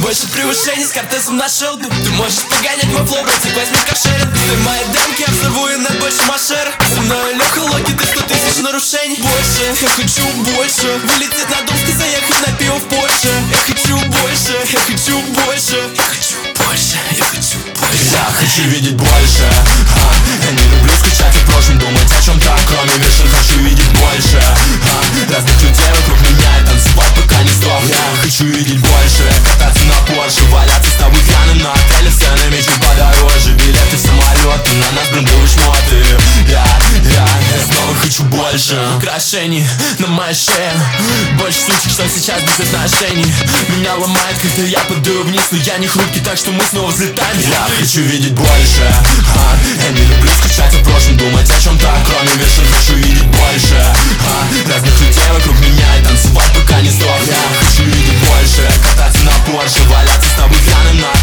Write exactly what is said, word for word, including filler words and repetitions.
Больше превышений с кортесом на шелду. Ты можешь погонять мой флоу, братик, возьми кошерин. Ты мои демки, я взорву и над больше машер. Со мной Леха Локи, ты сто тысяч нарушений. Больше, я хочу больше. Вылететь на Домск и заехать на пиво в Польше. Я хочу больше, я хочу больше. Я хочу больше, я хочу больше. Я хочу видеть больше. а, Я не люблю скучать о прошлом, думать о чем-то, кроме вершин. Хочу видеть больше. а, Разных людей вокруг меня и танцевать, пока не сдох. Я хочу видеть больше. Кататься на Порше, валяться с тобой пьяным на отеле, сценами чуть подороже. Билеты в самолет, и на нас брендуешь моды. Я, я, я снова хочу больше. Украшений на моей шее. Больше сучек, что сейчас без отношений. Меня ломает, когда я падаю вниз, но я не хрупкий, так что мы снова взлетаем. Я хочу видеть больше. а, Я не люблю скучать о прошлом, думать о чем-то, кроме вершин. Хочу видеть больше. а, Разных людей вокруг меня и танцевать, пока не сдох. Я хочу видеть больше. Кататься на Порше, валяться с тобой пьяным на